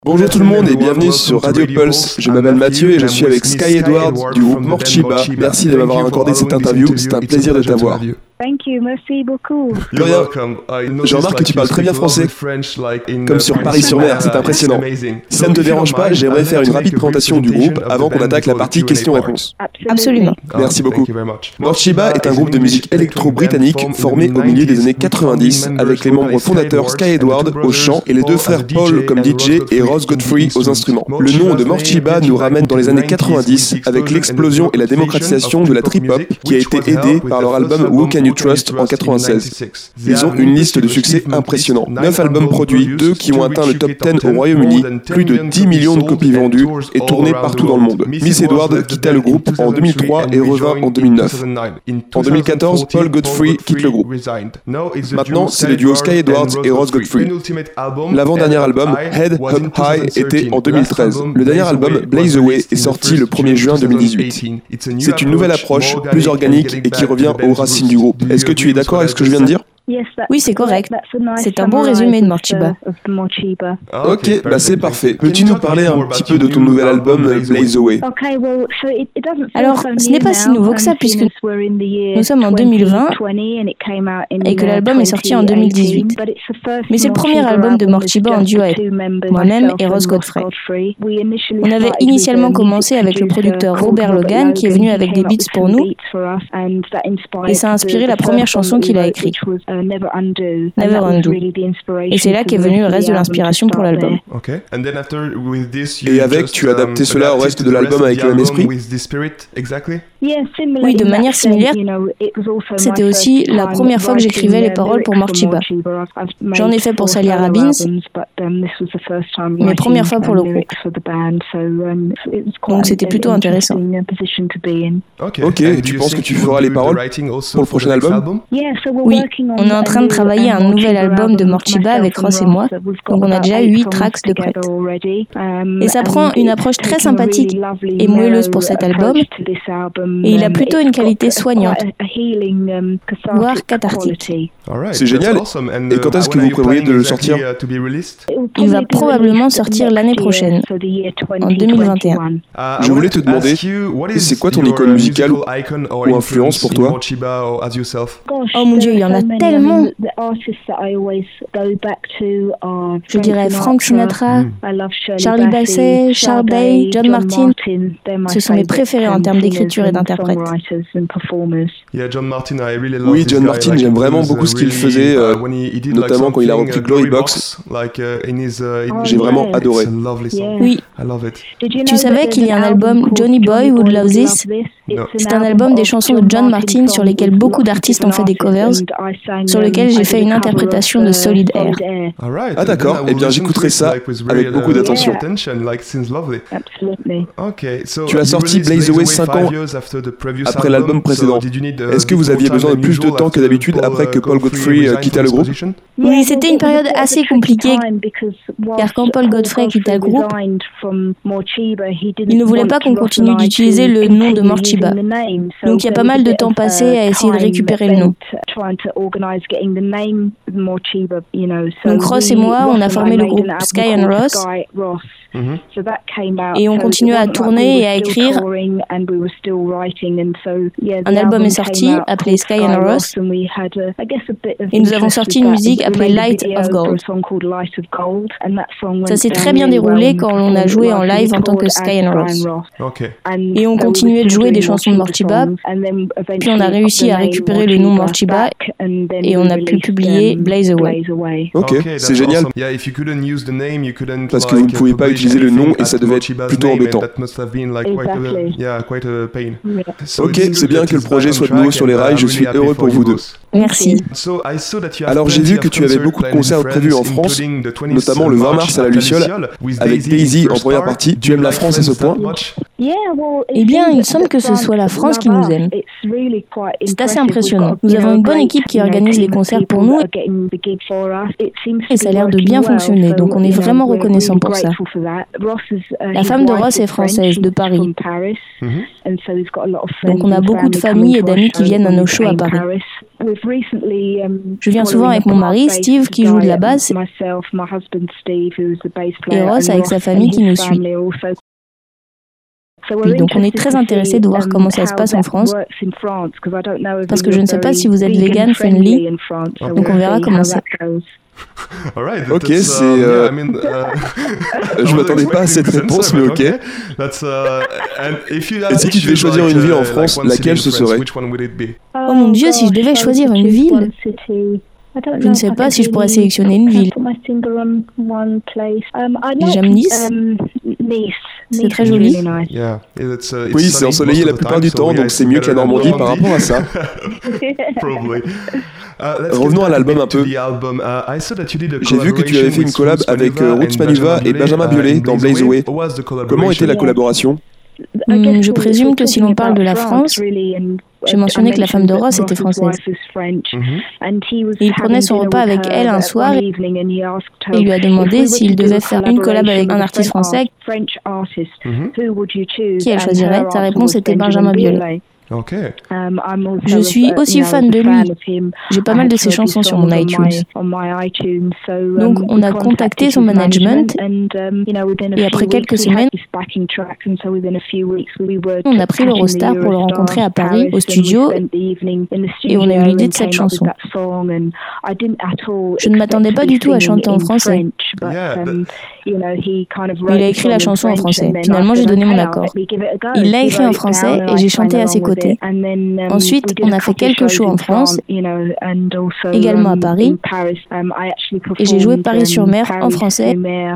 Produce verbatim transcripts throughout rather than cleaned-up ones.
Bonjour tout le monde et bienvenue sur Radio Pulse. Je m'appelle Mathieu et je suis avec Sky Edward du groupe Morchiba. Merci de m'avoir accordé cette interview, c'est un plaisir de t'avoir. Thank you, merci beaucoup. De rien. Je remarque que tu parles très bien français, comme sur Paris-sur-Mer, c'est impressionnant. Si ça ne te dérange pas, j'aimerais faire une rapide présentation du groupe avant qu'on attaque la partie questions-réponses. Absolument. Merci beaucoup. Morchiba est un groupe de musique électro-britannique formé au milieu des années quatre-vingt-dix avec les membres fondateurs Sky Edward au chant et les deux frères Paul comme D J et Ross Godfrey aux instruments. Le nom de Morchiba nous ramène dans les années quatre-vingt-dix avec l'explosion et la démocratisation de la trip-hop qui a été aidée par leur album Who Can You Trust en quatre-vingt-seize. Ils ont une liste de succès impressionnant. neuf albums produits, deux qui ont atteint le top dix au Royaume-Uni, plus de dix millions de copies vendues et tournées partout dans le monde. Miss Edward quitta le groupe en deux mille trois et revint en deux mille neuf. En deux mille quatorze, Paul Godfrey quitte le groupe. Maintenant, c'est le duo Sky Edwards et Ross Godfrey. L'avant-dernier album, Head Up High, était en deux mille treize. Le dernier album, Blaze Away, est sorti le premier juin deux mille dix-huit. C'est une nouvelle approche, plus organique et qui revient aux racines du groupe. Est-ce que tu es d'accord avec ce que je viens de dire ? Oui, c'est correct. C'est un bon résumé de Morchiba. Ok, bah c'est parfait. Peux-tu nous parler un petit peu de ton nouvel album Blaze Away ? Alors, ce n'est pas si nouveau que ça puisque nous sommes en deux mille vingt et que l'album est sorti en deux mille dix-huit. Mais c'est le premier album de Morchiba en duo avec moi-même et Ross Godfrey. On avait initialement commencé avec le producteur Robert Logan qui est venu avec des beats pour nous et ça a inspiré la première chanson qu'il a écrite. Never Undo. Et c'est là qu'est venu le reste de l'inspiration pour l'album. Et avec, tu as adapté cela au reste de l'album avec le même esprit ? Oui, de manière similaire. C'était aussi la première fois que j'écrivais les paroles pour Morchiba. J'en ai fait pour Salia Rabbins, mais première fois pour le groupe. Donc c'était plutôt intéressant. Ok, et tu penses que tu feras les paroles pour le prochain album ? Oui, on est en train de travailler un nouvel album de Morchiba avec Ross et moi, donc on a déjà huit tracks de prêtes. Et ça prend une approche très sympathique et moelleuse pour cet album, et il a plutôt une qualité soignante, voire cathartique. C'est génial. Et quand est-ce que vous prévoyez de le sortir ? Il va probablement sortir l'année prochaine, en deux mille vingt et un. Je voulais te demander, c'est quoi ton icône musicale ou influence pour toi ? Oh mon Dieu, il y en a tellement. Je dirais Frank Sinatra, Charlie Bassey, Charles Day, John Martin. Ce sont mes préférés en termes d'écriture et d'interprète. Oui, John Martin, j'aime vraiment beaucoup ce qu'il faisait, euh, notamment quand il a repris Glory Box. J'ai vraiment adoré. Oui. Tu savais qu'il y a un album Johnny Boy Would Love This ? C'est un album des chansons de John Martin sur lesquelles beaucoup d'artistes ont fait des covers, sur lequel j'ai fait une interprétation de Solid Air. Ah d'accord, eh bien j'écouterai ça avec beaucoup d'attention. Tu as sorti Blaze Away cinq ans après l'album précédent. Est-ce que vous aviez besoin de plus de temps que d'habitude après que Paul Godfrey quitta le groupe ? Oui, c'était une période assez compliquée, car quand Paul Godfrey quitta le groupe, il ne voulait pas qu'on continue d'utiliser le nom de Morchiba. Donc il y a pas mal de temps passé à essayer de récupérer le nom. Donc Ross et moi, on a formé le groupe Sky and Ross. Mm-hmm. Et on continue à tourner et à écrire. Un album est sorti appelé Sky and Ross et nous avons sorti une musique appelée Light of Gold. Ça s'est très bien déroulé quand on a joué en live en tant que Sky and Ross. Et on continuait de jouer des chansons de Morchiba, puis on a réussi à récupérer le nom Morchiba et on a pu publier Blaze Away. Ok, c'est génial. Parce que vous ne pouviez pas utiliser le nom et ça devait être plutôt embêtant. Ok, c'est bien que le projet soit de nouveau sur les rails, je suis heureux pour vous deux. Merci. Alors j'ai vu que tu avais beaucoup de concerts prévus en France, notamment le vingt mars à la Luciole, avec Daisy en première partie. Tu aimes la France à ce point ? Eh bien, il semble que ce soit la France qui nous aime. C'est assez impressionnant. Nous avons une bonne équipe qui organise les concerts pour nous et ça a l'air de bien fonctionner, donc on est vraiment reconnaissant pour ça. La femme de Ross est française, de Paris. Donc on a beaucoup de familles et d'amis qui viennent à nos shows à Paris. Je viens souvent avec mon mari, Steve, qui joue de la basse, et Ross avec sa famille qui nous suit. Oui, donc on est très intéressé de voir comment ça se passe en France, parce que je ne sais pas si vous êtes vegan friendly, donc on verra comment c'est. Ok, c'est... Euh... je m'attendais pas à cette réponse, mais ok. Et si tu devais choisir une ville en France, laquelle ce serait? Oh mon Dieu, si je devais choisir une ville, je ne sais pas si je pourrais sélectionner une ville. J'aime Nice. C'est très joli. Oui, c'est ensoleillé la plupart du temps, donc c'est mieux que la Normandie par rapport à ça. Revenons à l'album un peu. J'ai vu que tu avais fait une collab avec Roots Manuva et Benjamin Biolay dans Blaze Away. Comment était la collaboration? Hum, je présume que si l'on parle de la France, j'ai mentionné que la femme de Ross était française. Et il prenait son repas avec elle un soir et il lui a demandé s'il devait faire une collab avec un artiste français. Qui elle choisirait? Sa réponse était Benjamin Biolay. Okay. Je suis aussi fan de lui. J'ai pas mal de ses chansons sur mon iTunes. Donc on a contacté son management et après quelques semaines, on a pris l'Eurostar pour le rencontrer à Paris, au studio, et on a eu l'idée de cette chanson. Je ne m'attendais pas du tout à chanter en français. Il a écrit la chanson en français. Finalement, j'ai donné mon accord. Il l'a écrit en français et j'ai chanté à ses côtés. Ensuite, on a fait quelques shows en France, également à Paris, et j'ai joué Paris-sur-Mer en français,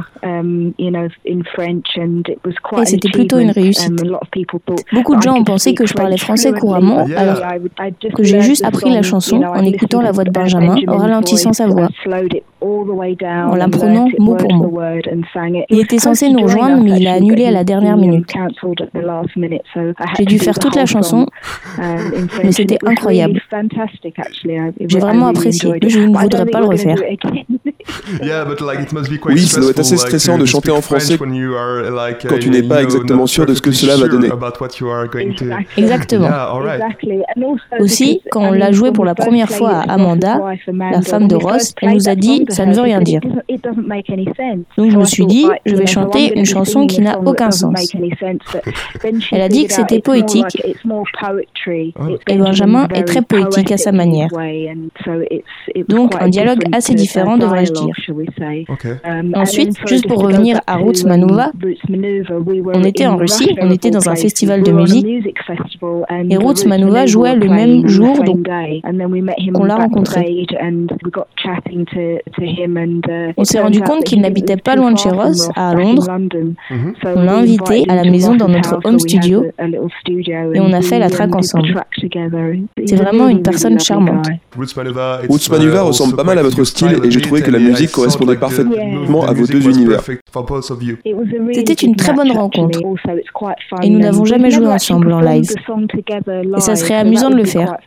et c'était plutôt une réussite. Beaucoup de gens ont pensé que je parlais français couramment, alors que j'ai juste appris la chanson en écoutant la voix de Benjamin, en ralentissant sa voix, en l'apprenant mot pour mot. Il était censé nous rejoindre, mais il a annulé à la dernière minute. J'ai dû faire toute la chanson, mais c'était incroyable. J'ai vraiment apprécié, mais je ne voudrais pas le refaire. Oui, ça doit être assez stressant de chanter en français quand tu n'es pas exactement sûr de ce que cela va donner. Exactement. Aussi, quand on l'a joué pour la première fois à Amanda, la femme de Ross, elle nous a dit « ça ne veut rien dire ». Donc je me suis dit « je vais chanter une chanson qui n'a aucun sens ». Elle a dit que c'était poétique, et Benjamin est très poétique à sa manière. Donc un dialogue assez différent, devrais-je dire. Ensuite, juste pour revenir à Roots Manuva, on était en Russie, on était dans un festival de musique, et Roots Manuva jouait le même jour, donc on l'a rencontré. On s'est rendu compte qu'il n'habitait pas loin de chez Ross, à Londres. On l'a invité à la maison dans notre home studio, et on a fait la track ensemble. C'est vraiment une personne charmante. Roots Manuva ressemble pas mal à votre style et j'ai trouvé que la musique correspondait parfaitement à vos deux univers. C'était une très bonne rencontre et nous n'avons jamais joué ensemble en live. Et ça serait amusant de le faire.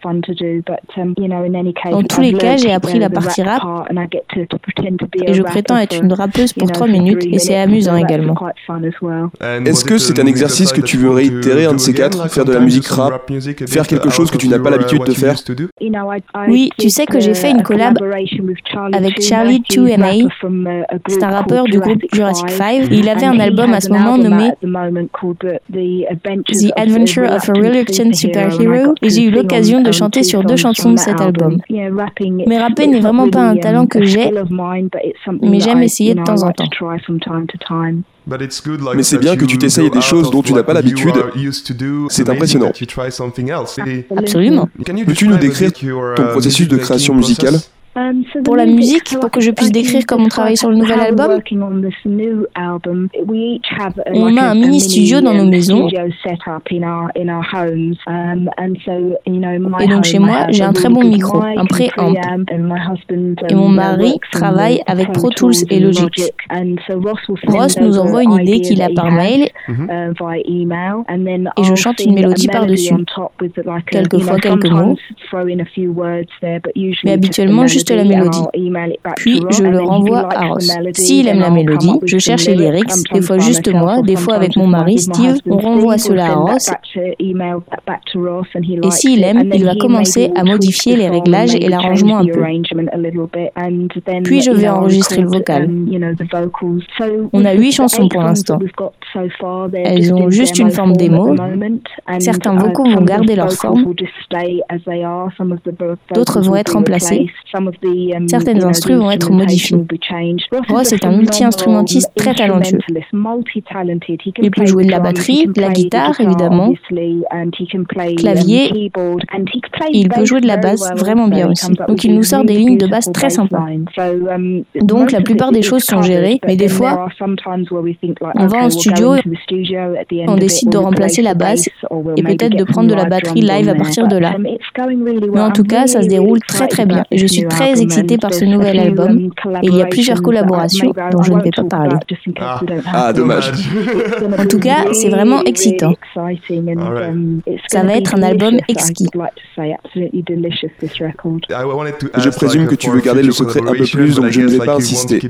Dans tous les cas, j'ai appris la partie rap et je prétends être une rappeuse pour trois minutes et c'est amusant également. Est-ce que c'est un exercice que tu veux réitérer, un de ces quatre, faire de la musique rap, faire quelque chose que tu n'as pas l'habitude de faire? Oui, tu sais que j'ai fait une collab avec Charlie two M A. C'est un rappeur du groupe Jurassic five. Il avait un album à ce moment nommé The Adventure of a Reluctant Superhero et j'ai eu l'occasion de chanter sur deux chansons de cet album. Mais rapper n'est vraiment pas un talent que j'ai, mais j'aime essayer de temps en temps. Mais c'est bien que tu t'essayes des choses dont tu n'as pas l'habitude. C'est impressionnant. Absolument. Peux-tu nous décrire ton processus de création musicale? Pour la musique, pour que je puisse décrire comment on travaille sur le nouvel album, on a un mini studio dans nos maisons. Et donc chez moi, j'ai un très bon micro, un préamp. Et mon mari travaille avec Pro Tools et Logic. Ross nous envoie une idée qu'il a par mail et je chante une mélodie par-dessus. Quelquefois quelques mots. Mais habituellement juste juste la mélodie. Puis je le renvoie à Ross. S'il aime la mélodie, je cherche les lyrics, des fois juste moi, des fois avec mon mari Steve, on renvoie cela à Ross. Et s'il aime, il va commencer à modifier les réglages et l'arrangement un peu. Puis je vais enregistrer le vocal. On a huit chansons pour l'instant. Elles ont juste une forme démo. Certains vocaux vont garder leur forme. D'autres vont être remplacés. Certaines instrus vont être modifiées. Ross est un multi-instrumentiste très talentueux. Il peut jouer de la batterie, de la guitare évidemment, clavier, et il peut jouer de la basse vraiment bien aussi. Donc il nous sort des lignes de basse très sympas. Donc la plupart des choses sont gérées, mais des fois, on va en studio et on décide de remplacer la basse et peut-être de prendre de la batterie live à partir de là. Mais en tout cas, ça se déroule très très bien et je suis très excitée par ce nouvel album et il y a plusieurs collaborations dont je ne vais pas parler. Ah, ah dommage. En tout cas, c'est vraiment excitant. Ça va être un album exquis. Je présume que tu veux garder le secret un peu plus, donc je ne vais pas insister.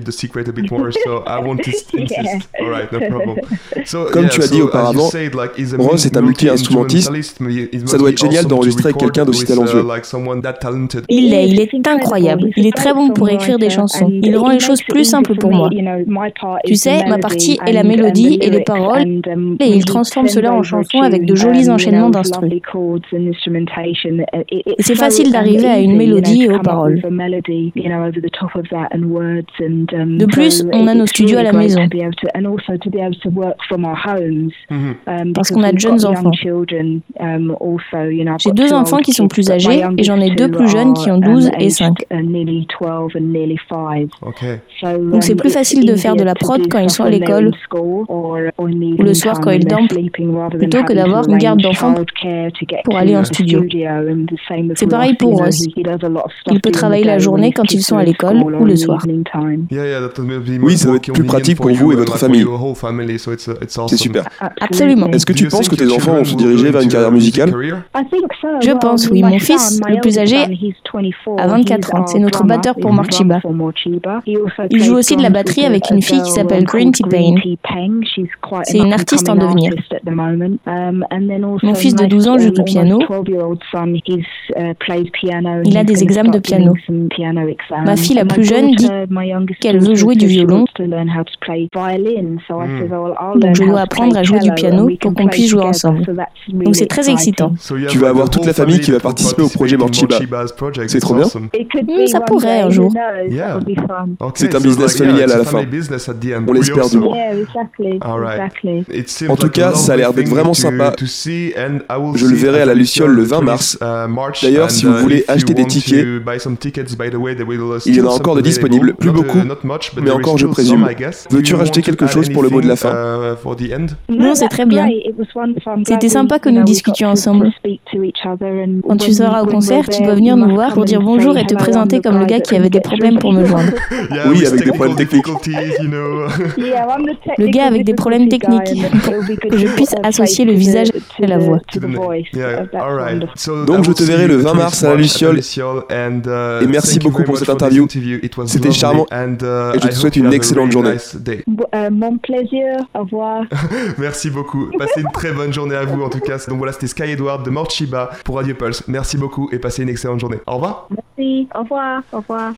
Comme tu as dit auparavant, Ross est un multi-instrumentiste. Ça doit être génial d'enregistrer avec quelqu'un d'aussi talentueux. Il l'est, il est incroyable. Il est très bon pour écrire des chansons. Il rend les choses plus simples pour moi. Tu sais, ma partie est la mélodie et les paroles, et il transforme cela en chanson avec de jolis enchaînements d'instruments. Et c'est facile d'arriver à une mélodie et aux paroles. De plus, on a nos studios à la maison. Parce qu'on a de jeunes enfants. J'ai deux enfants qui sont plus âgés et j'en ai deux plus jeunes qui ont douze et cinq. Donc c'est plus facile de faire de la prod quand ils sont à l'école ou le soir quand ils dorment plutôt que d'avoir une garde d'enfants pour aller en studio. C'est pareil pour Ross. Il peut travailler la journée quand ils sont à l'école ou le soir. Oui, ça va être plus pratique pour vous et votre famille. C'est super. Absolument. Est-ce que tu penses que tes enfants vont se diriger vers une carrière musicale ? Je pense, oui. Mon fils, le plus âgé, a vingt-quatre ans. C'est notre batteur pour Morcheeba. Il joue aussi de la batterie avec une fille qui s'appelle Green T-Pain. C'est une artiste en devenir. Mon fils de douze ans joue du piano. Il a des examens de piano. Ma fille la plus jeune dit qu'elle veut jouer du violon. Donc je dois apprendre à jouer du piano pour qu'on puisse jouer ensemble. Donc c'est très excitant. Tu vas avoir toute la famille qui va participer au projet Morcheeba. C'est trop bien. Mmh, ça pourrait un jour. C'est un business familial à la fin. On l'espère du moins. En tout cas, ça a l'air d'être vraiment sympa. Je le verrai à la Luciole le vingt mars. D'ailleurs, si vous voulez acheter des tickets, il y en a encore de disponibles, plus beaucoup, mais encore je présume. Veux-tu rajouter quelque chose pour le mot de la fin ? Non, c'est très bien. C'était sympa que nous discutions ensemble. Quand tu seras au concert, tu dois venir nous voir pour dire bonjour et te présenter comme le gars qui avait des problèmes pour me joindre. Oui, avec des problèmes techniques. Le gars avec des problèmes techniques, pour que je puisse associer le visage et la voix. Donc je te verrai le vingt mars à la Luciole. Et merci beaucoup pour cette interview. C'était charmant et je te souhaite une excellente journée. Mon plaisir, au revoir. Merci beaucoup. Passez une très bonne journée à vous en tout cas. Donc voilà, c'était Sky Edward de Morcheeba pour Radio Pulse. Merci beaucoup et passez une excellente journée. Au revoir. Merci, au revoir, au revoir.